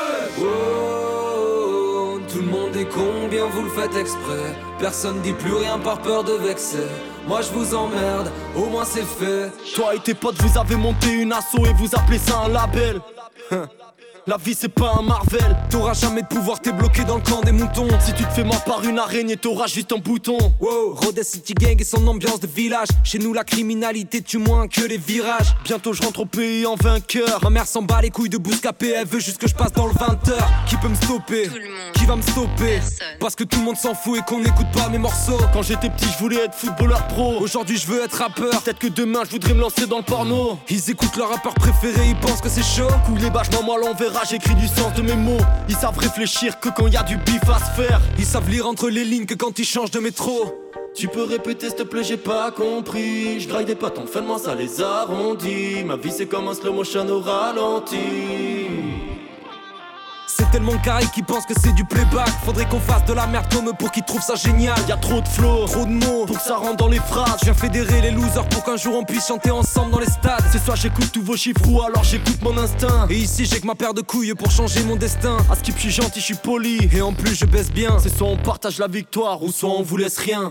Oh, tout le monde est con, bien vous le faites exprès. Personne dit plus rien par peur de vexer. Moi je vous emmerde, au moins c'est fait. Toi et tes potes vous avez monté une asso et vous appelez ça un label. La vie c'est pas un Marvel, t'auras jamais de pouvoir, t'es bloqué dans le camp des moutons. Si tu te fais mordre par une araignée, t'auras juste un bouton. Wow, Rodez City Gang et son ambiance de village. Chez nous la criminalité tue moins que les virages. Bientôt je rentre au pays en vainqueur. Ma mère s'en bat les couilles de Bouscapé, elle veut juste que je passe dans le vingt heures. Qui peut me stopper? Qui va me stopper? Parce que tout le monde s'en fout et qu'on n'écoute pas mes morceaux. Quand j'étais petit je voulais être footballeur pro, aujourd'hui je veux être rappeur. Peut-être que demain je voudrais me lancer dans le porno. Ils écoutent leur rappeur préféré, ils pensent que c'est chaud. Couille les bâches, moi l'enverra. J'écris du sens de mes mots. Ils savent réfléchir que quand y a du bif à se faire. Ils savent lire entre les lignes que quand ils changent de métro. Tu peux répéter s'il te plaît, j'ai pas compris. Je graille des pâtons, fin de moi ça les arrondit. Ma vie c'est comme un slow motion au ralenti. C'est tellement carré qu'ils pensent que c'est du playback. Faudrait qu'on fasse de la merde comme eux pour qu'ils trouvent ça génial. Y'a trop de flow, trop de mots pour que ça rentre dans les phrases. Je viens fédérer les losers pour qu'un jour on puisse chanter ensemble dans les stades. C'est soit j'écoute tous vos chiffres ou alors j'écoute mon instinct. Et ici j'ai que ma paire de couilles pour changer mon destin. À skip je suis gentil, je suis poli et en plus je baisse bien. C'est soit on partage la victoire ou soit on vous laisse rien.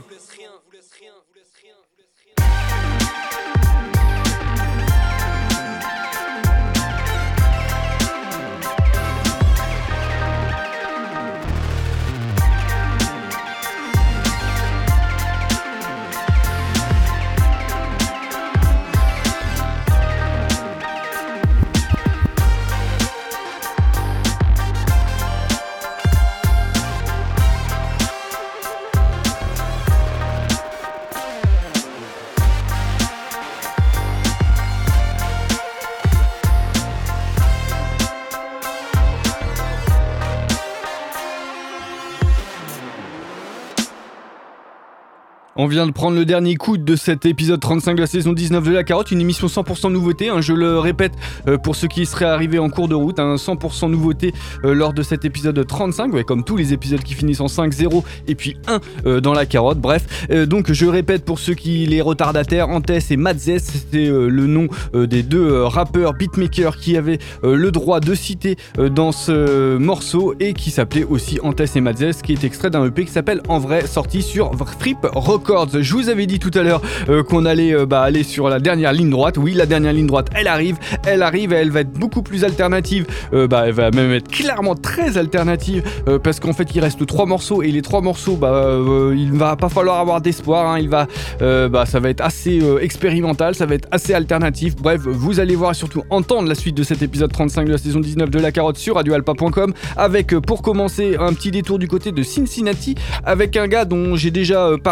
On vient de prendre le dernier coup de cet épisode trente-cinq de la saison dix-neuf de La Carotte, une émission cent pour cent nouveauté, hein, je le répète euh, pour ceux qui seraient arrivés en cours de route, hein, cent pour cent nouveauté euh, lors de cet épisode trente-cinq, ouais, comme tous les épisodes qui finissent en cinq zéro et puis un euh, dans La Carotte, bref. Euh, donc je répète pour ceux qui les retardataires, Antès et Matzès, c'était euh, le nom euh, des deux euh, rappeurs beatmakers qui avaient euh, le droit de citer euh, dans ce morceau et qui s'appelait aussi Antès et Matzès, qui est extrait d'un E P qui s'appelle En Vrai, sorti sur Fripp Records. Je vous avais dit tout à l'heure euh, qu'on allait euh, bah, aller sur la dernière ligne droite. Oui, la dernière ligne droite, elle arrive, elle arrive et elle va être beaucoup plus alternative. Euh, bah, elle va même être clairement très alternative euh, parce qu'en fait, il reste trois morceaux et les trois morceaux, bah, euh, il va pas falloir avoir d'espoir. Hein, il va, euh, bah, ça va être assez euh, expérimental, ça va être assez alternatif. Bref, vous allez voir et surtout entendre la suite de cet épisode trente-cinq de la saison dix-neuf de La Carotte sur radio alpa point com avec, euh, pour commencer, un petit détour du côté de Cincinnati avec un gars dont j'ai déjà euh, parlé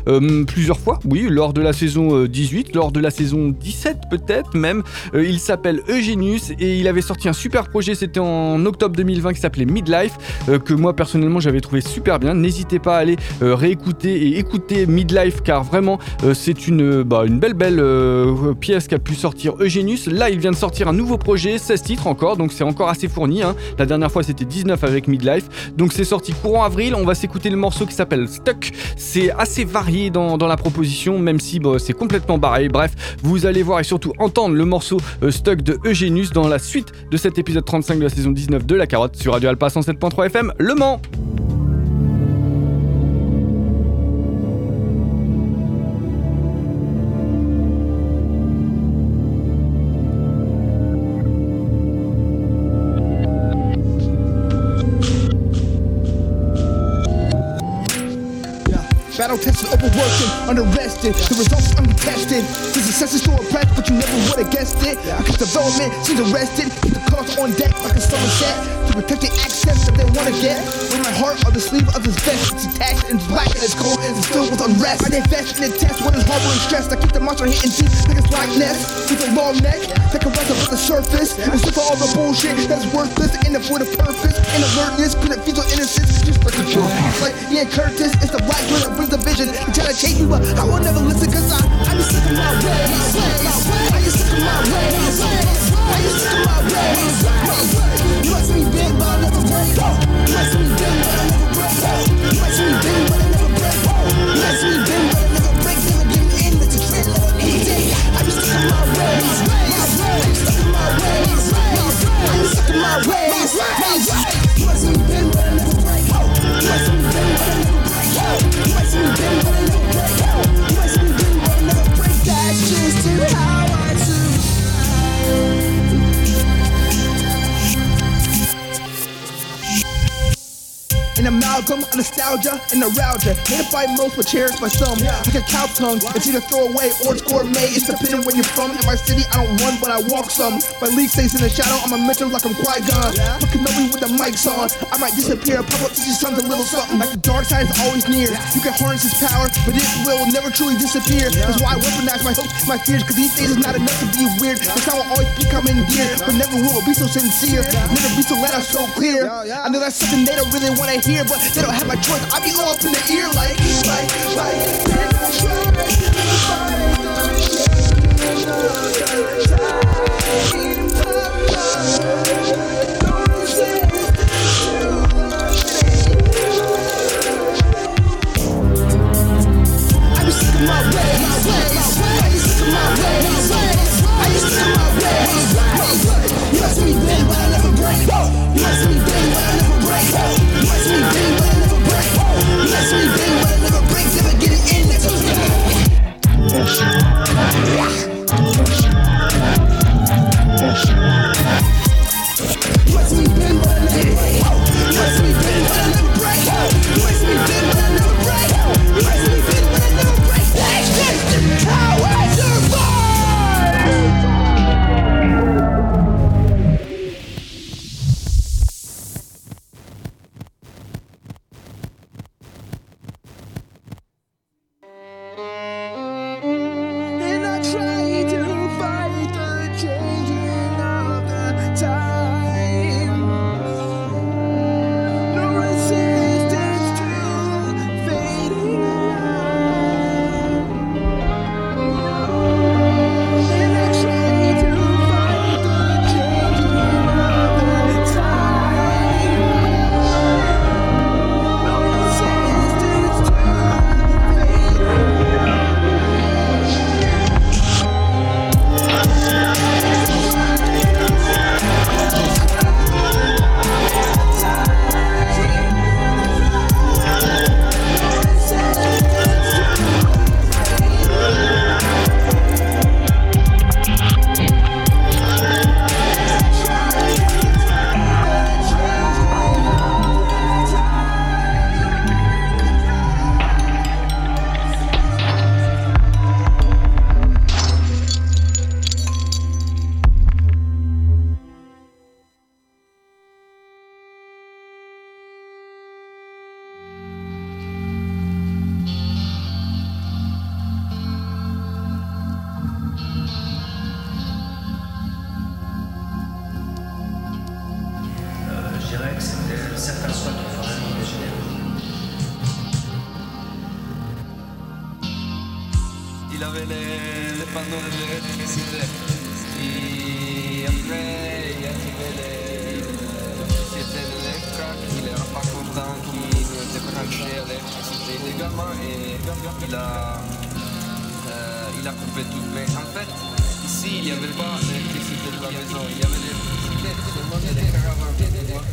euh, plusieurs fois, oui, lors de la saison euh, dix-huit, lors de la saison dix-sept peut-être même. Euh, il s'appelle Eugenius et il avait sorti un super projet, c'était en octobre deux mille vingt, qui s'appelait Midlife, euh, que moi personnellement j'avais trouvé super bien. N'hésitez pas à aller euh, réécouter et écouter Midlife, car vraiment euh, c'est une, bah, une belle belle euh, pièce qu'a pu sortir Eugenius. Là il vient de sortir un nouveau projet, seize titres encore, donc c'est encore assez fourni, hein. La dernière fois c'était dix-neuf avec Midlife, donc c'est sorti courant avril. On va s'écouter le morceau qui s'appelle Stuck. C'est assez varié dans, dans la proposition, même si bah, c'est complètement barré. Bref, vous allez voir et surtout entendre le morceau euh, Stuck de Eugenius dans la suite de cet épisode trente-cinq de la saison dix-neuf de La Carotte sur Radio Alpa cent sept point trois F M Le Mans. Battle tested, overworking, underrested. The results are uncontested. There's a sense to impress, but you never would have guessed it. Because development seems arrested. Keep the cards on deck like a summer set. To protect the access that they want to get. With my heart on the sleeve of this vest, it's attached and it's black and it's cold and it's filled with unrest. I invest in the test when it's harboring stress. I keep the monster hitting deep like it's Loch Ness. With a long neck that can rise above the surface. And slip all the bullshit that's worthless. And avoid a purpose and alertness. Cause it feels so innocent. Just like the truth. Like Ian Curtis, it's the black one that brings the vision. You try to chase me, but I will never listen. Cause I, I just stick in my ways. I just stick in my ways. I just stick in my ways. You might see me big, but I never break. You might see me big, but I never break. You might see me big, but I never break. You might see me big, but I never break. Never give in, that's a trick. I just stick in my ways. I just stick in my ways. I just stick in my ways. You might see me big, but I never break. You might see me big, but I never break. You might see me big, but I never break. You might see me big, but I never break. That's just how I survive. An amalgam of nostalgia and neuralgia. Hated by most but cherished by some. Like a cow tongue, it's either throw away or it's gourmet. It's depending where you're from. In my city, I don't run, but I walk some. My league stays in the shadow. I'm a mentor like I'm Qui-Gon. But Kenobi with the mics on. I might disappear. Pop up, teach your sons a little something. Like the dark side is always near. You can harness its power, but it will never truly disappear. That's why I weaponize my hopes, my fears. Cause these days it's not enough to be weird. The sound will always be coming dear, but never will be so sincere. Never be so loud, so clear. I know that's something they don't really want to hear, but they don't have my choice. I be all up in the ear like, like, like. I be sick of my ways. I be sick of my ways. I be sick of my ways. You might see me bend, but I never break. You might see me bend, but I never break. You might see me bend, but I never break. You might see me bend, but I never break. Never get it in, that's okay. certains soins qu'il faut vraiment dégénérer. Il avait les, les panneaux d'électricité. Et après, il arrivait les, c'était l'électra qu'il n'était pas content qu'il était branché à l'électricité illégalement et il a, euh, il a coupé tout. Mais en fait, ici, il n'y avait pas l'électricité de la maison, il y avait l'électricité seulement des caravanes.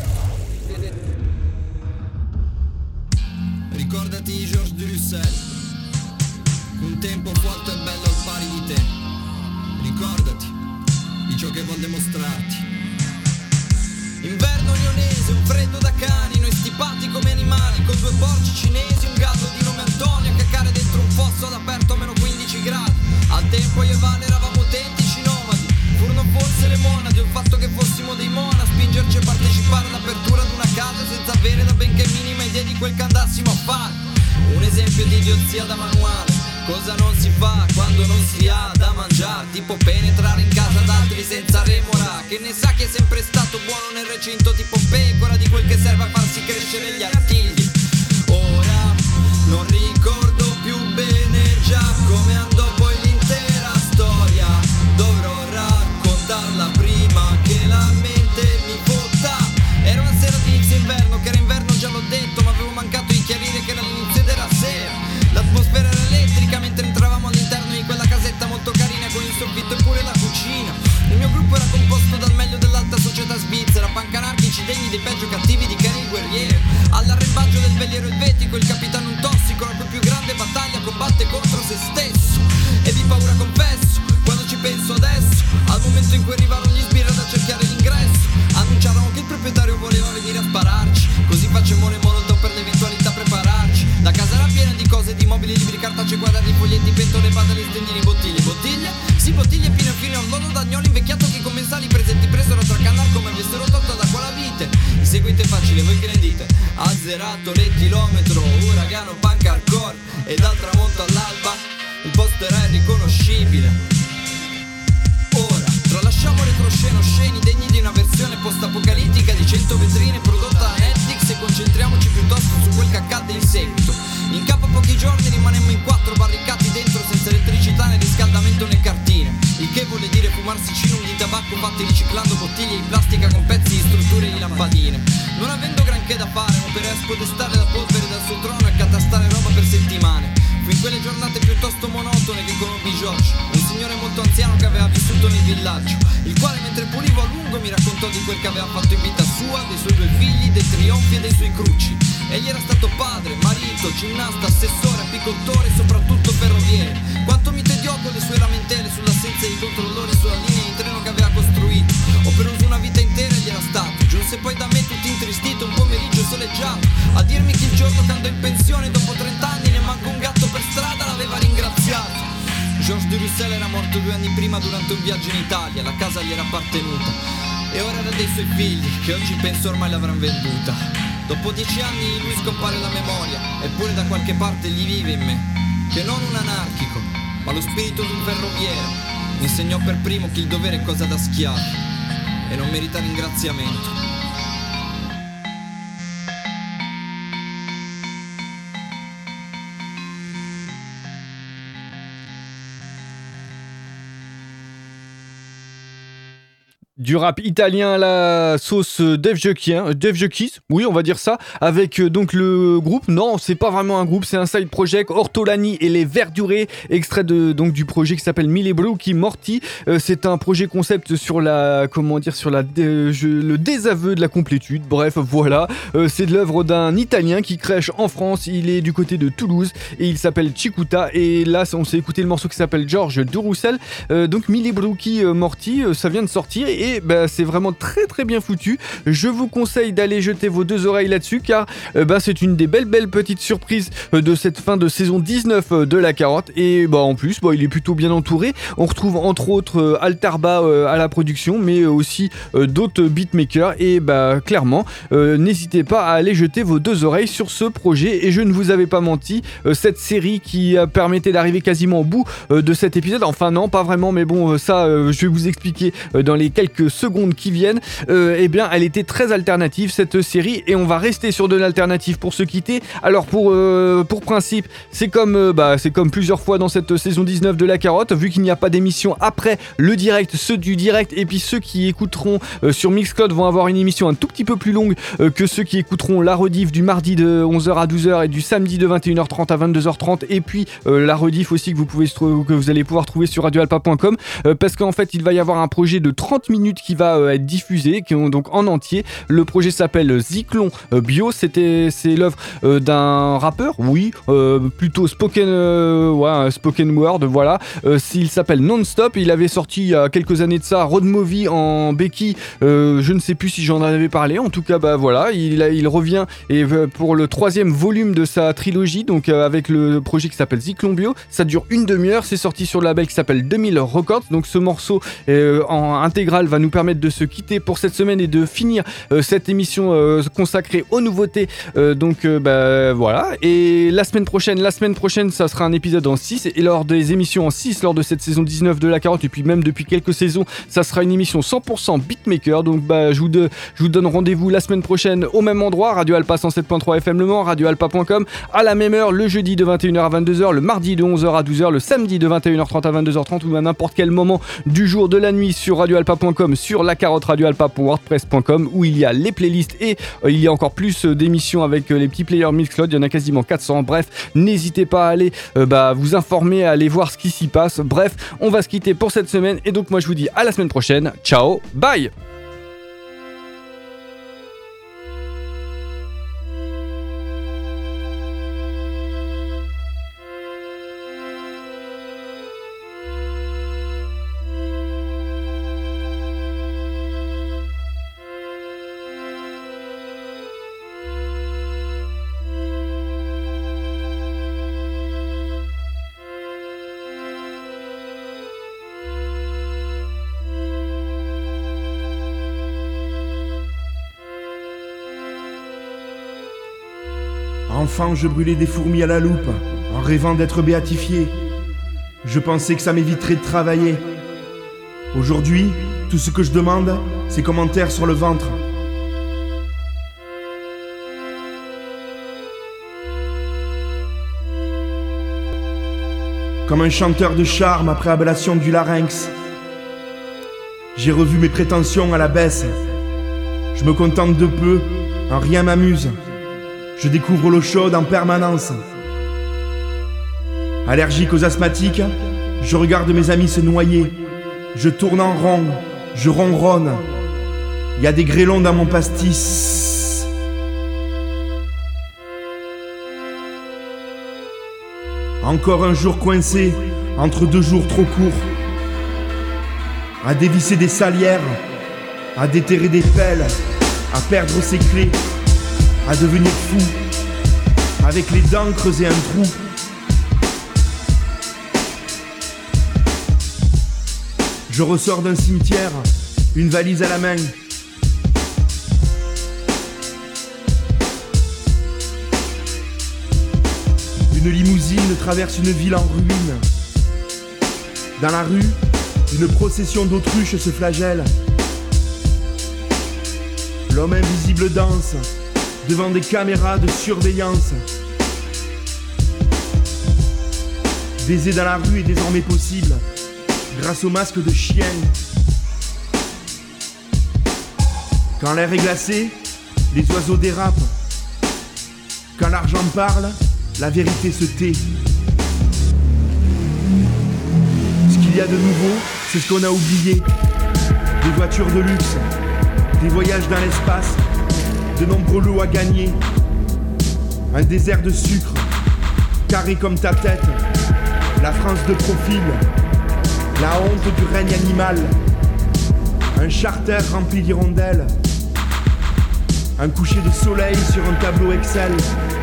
Ricordati Georges de Russell, un tempo forte e bello al pari di te. Ricordati di ciò che voglio mostrarti. Inverno lionese, un freddo da cani, noi stipati come animali, con due porci cinesi, un gatto di nome Antonio a caccare dentro un fosso ad aperto a meno quindici gradi. Al tempo io e Vale eravamo autentici nomadi, furono forse le monadi o il fatto che fossimo dei mona a spingerci a partecipare all'apertura di una casa senza avere la benché minima idea di quel che andassimo a fare. Un esempio di idiozia da manuale, cosa non si fa quando non si ha da mangiare, tipo penetrare in casa d'altri senza remora, che ne sa che è sempre stato buono nel recinto tipo pecora di quel che serve a farsi crescere gli artigli. Ora non ricordo più bene già come andò poi l'intera storia, dovrò raccontarla prima che la mente mi fotta. Era una sera di inizio inverno, che era inverno già l'ho detto, ma avevo mancato di chiarire che era l'inizio della sera. L'atmosfera era elettrica mentre entravamo all'interno di quella casetta molto carina con il soffitto e pure la cucina. Il mio gruppo era composto dal meglio dell'alta società svizzera, punk anarchici degni dei peggio cattivi di Kenny Guerriero. All'arrembaggio del veliero elvetico il capitano un tossico, la cui più grande battaglia combatte contro se stesso. E di paura confesso, quando ci penso adesso, al momento in cui arrivarono gli sbirri ad accerchiare l'ingresso, annunciarono che il proprietario voleva venire a spararci, così facemmo le molotov per l'eventualità prepararci. La casa era piena di cose, di mobili, libri, cartacei, quaderni, foglietti, pentole, padelle, stendini, bottiglie, bottiglie, sì bottiglie pieno fino a un lodo d'agnolo invecchiato che i commensali presenti presero tra cannar come avessero tolto da qua la vite. Il seguito è facile, voi che ne dite? Azzerato l'ettilometro, uragano punk hardcore e dal tramonto all'alba il posto era irriconoscibile. Ora, tralasciamo retroscena osceni degni di una versione post-apocalittica di cento vetrine prodotta da Netflix e concentriamoci piuttosto su quel che accadde in seguito. In capo a pochi giorni rimanemmo in quattro barricati dentro senza elettricità né riscaldamento né cartine, il che vuole dire fumarsi cinum di tabacco fatti riciclando bottiglie di plastica con pezzi di strutture di lampadine. Non avendo granché da fare, ma per spodestare la polvere dal suo trono e catastare roba per settimane, fu in quelle giornate piuttosto monotone che conobbi George, un signore molto anziano che aveva vissuto nel villaggio, il quale mentre pulivo a lungo mi raccontò di quel che aveva fatto in vita sua, dei suoi due figli, dei trionfi e dei suoi crucci. Egli era stato padre, marito, ginnasta, assessore, apicoltore e soprattutto ferroviere. Quanto mi tediò con le sue lamentele sull'assenza di controllori sulla linea di treno che aveva costruito. Ho perso una vita intera e gli era stato. Giunse poi da me tutto intristito un pomeriggio soleggiato a dirmi che il giorno che andò in pensione dopo trent'anni neanche un gatto per strada l'aveva ringraziato. Georges de Russell era morto due anni prima durante un viaggio in Italia, la casa gli era appartenuta e ora era dei suoi figli che oggi penso ormai l'avranno venduta. Dopo dieci anni lui scompare la memoria, eppure da qualche parte gli vive in me, che non un anarchico, ma lo spirito di un ferroviere. Mi insegnò per primo che il dovere è cosa da schiavi e non merita ringraziamento. Du rap italien à la sauce Dave Jockeys, Dave Jockeys, oui on va dire ça, avec euh, donc le groupe, non c'est pas vraiment un groupe, c'est un side project, Ortolani et les Verdurés, extrait de, donc, du projet qui s'appelle Mille Bruchi Morti, euh, c'est un projet concept sur la, comment dire, sur la, euh, je, le désaveu de la complétude, bref voilà, euh, c'est de l'œuvre d'un Italien qui crèche en France, il est du côté de Toulouse et il s'appelle Cicuta et là on s'est écouté le morceau qui s'appelle Georges de Russell, euh, donc Mille Bruchi Morti, euh, ça vient de sortir et bah, c'est vraiment très très bien foutu. Je vous conseille d'aller jeter vos deux oreilles là-dessus car euh, bah, c'est une des belles belles petites surprises euh, de cette fin de saison dix-neuf euh, de La Carotte et bah, en plus bah, il est plutôt bien entouré. On retrouve entre autres euh, Altarba euh, à la production mais aussi euh, d'autres beatmakers et bah, clairement euh, n'hésitez pas à aller jeter vos deux oreilles sur ce projet et je ne vous avais pas menti, euh, cette série qui euh, permettait d'arriver quasiment au bout euh, de cet épisode, enfin non pas vraiment mais bon euh, ça euh, je vais vous expliquer euh, dans les quelques quelques secondes qui viennent, euh, eh bien elle était très alternative cette série et on va rester sur de l'alternative pour se quitter. Alors pour, euh, pour principe, c'est comme, euh, bah, c'est comme plusieurs fois dans cette saison dix-neuf de La Carotte, vu qu'il n'y a pas d'émission après le direct, ceux du direct et puis ceux qui écouteront euh, sur Mixcloud vont avoir une émission un tout petit peu plus longue euh, que ceux qui écouteront la rediff du mardi de onze heures à douze heures et du samedi de vingt et une heures trente à vingt-deux heures trente et puis euh, la rediff aussi que vous, pouvez, que vous allez pouvoir trouver sur radio alpa point com euh, parce qu'en fait il va y avoir un projet de trente minutes qui va euh, être diffusé qui, donc en entier. Le projet s'appelle Zyklon euh, Bio, c'était, c'est l'œuvre euh, d'un rappeur, oui, euh, plutôt spoken, euh, ouais, spoken word, voilà. Euh, il s'appelle Non-Stop, il avait sorti il y a quelques années de ça Road Movie en béquille, euh, je ne sais plus si j'en avais parlé, en tout cas bah voilà, il, il revient et pour le troisième volume de sa trilogie, donc euh, avec le projet qui s'appelle Zyklon Bio, ça dure une demi-heure, c'est sorti sur le label qui s'appelle deux mille Records, donc ce morceau euh, en intégral va nous permettre de se quitter pour cette semaine et de finir euh, cette émission euh, consacrée aux nouveautés, euh, donc euh, bah voilà, et la semaine prochaine, la semaine prochaine ça sera un épisode en six et lors des émissions en six, lors de cette saison dix-neuf de La Carotte et puis même depuis quelques saisons, ça sera une émission cent pour cent beatmaker, donc bah je vous, de, je vous donne rendez-vous la semaine prochaine au même endroit, Radio Alpa cent sept point trois F M Le Mans, radio alpa point com, à la même heure, le jeudi de vingt et une heures à vingt-deux heures, le mardi de onze heures à douze heures, le samedi de vingt et une heures trente à vingt-deux heures trente ou à n'importe quel moment du jour, de la nuit sur radio alpa point com, sur La Carotte radio alpa point wordpress point com où il y a les playlists et euh, il y a encore plus euh, d'émissions avec euh, les petits players Mixcloud, il y en a quasiment quatre cents, bref, n'hésitez pas à aller euh, bah, vous informer, à aller voir ce qui s'y passe, bref, on va se quitter pour cette semaine et donc moi je vous dis à la semaine prochaine, ciao, bye. Enfant, je brûlais des fourmis à la loupe, en rêvant d'être béatifié. Je pensais que ça m'éviterait de travailler. Aujourd'hui, tout ce que je demande, c'est commentaires sur le ventre. Comme un chanteur de charme après ablation du larynx, j'ai revu mes prétentions à la baisse. Je me contente de peu, en rien m'amuse. Je découvre l'eau chaude en permanence. Allergique aux asthmatiques, je regarde mes amis se noyer. Je tourne en rond, je ronronne. Il y a des grêlons dans mon pastis. Encore un jour coincé entre deux jours trop courts. À dévisser des salières, à déterrer des pelles, à perdre ses clés, à devenir fou, avec les dents creuser un trou. Je ressors d'un cimetière, une valise à la main. Une limousine traverse une ville en ruine. Dans la rue, une procession d'autruches se flagelle. L'homme invisible danse devant des caméras de surveillance. Baiser dans la rue est désormais possible grâce au masque de chien. Quand l'air est glacé, les oiseaux dérapent. Quand l'argent parle, la vérité se tait. Ce qu'il y a de nouveau, c'est ce qu'on a oublié. Des voitures de luxe, des voyages dans l'espace, de nombreux lots à gagner. Un désert de sucre, carré comme ta tête. La France de profil, la honte du règne animal. Un charter rempli d'hirondelles. Un coucher de soleil sur un tableau Excel.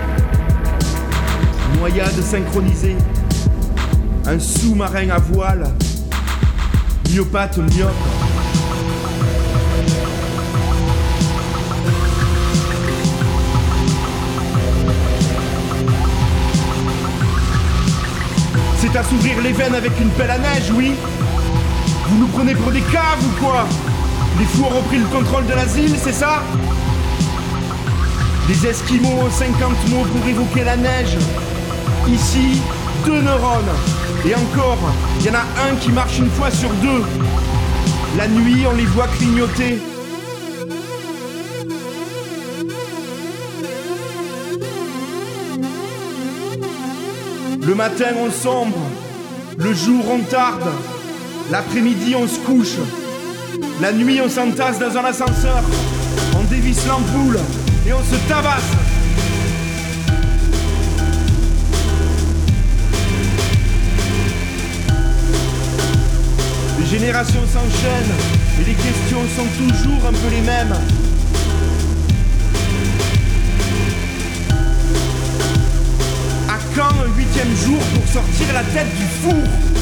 Noyade synchronisée. Un sous-marin à voile. Myopathe myope. C'est à s'ouvrir les veines avec une pelle à neige, oui. Vous nous prenez pour des caves ou quoi? Les fous ont repris le contrôle de l'asile, c'est ça? Les Esquimaux ont cinquante mots pour évoquer la neige. Ici, deux neurones. Et encore, il y en a un qui marche une fois sur deux. La nuit, on les voit clignoter. Le matin, on sombre. Le jour, on tarde. L'après-midi, on se couche. La nuit, on s'entasse dans un ascenseur. On dévisse l'ampoule et on se tabasse. Les générations s'enchaînent et les questions sont toujours un peu les mêmes. À quand un huitième jour pour sortir la tête du four?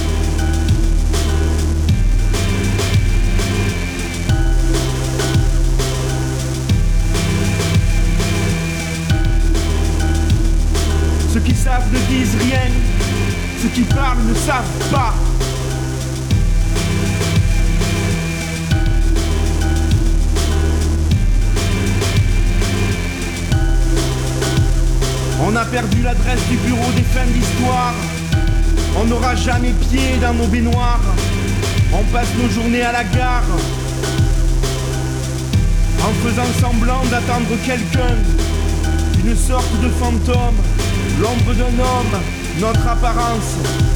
Ceux qui savent ne disent rien, ceux qui parlent ne savent pas. On a perdu l'adresse du bureau des fins de l'histoire. On n'aura jamais pied dans nos baignoires. On passe nos journées à la gare en faisant semblant d'attendre quelqu'un. Une sorte de fantôme, l'ombre d'un homme, notre apparence.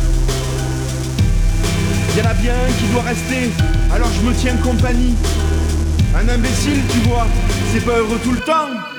Y en a bien un qui doit rester, alors je me tiens compagnie. Un imbécile, tu vois, c'est pas heureux tout le temps.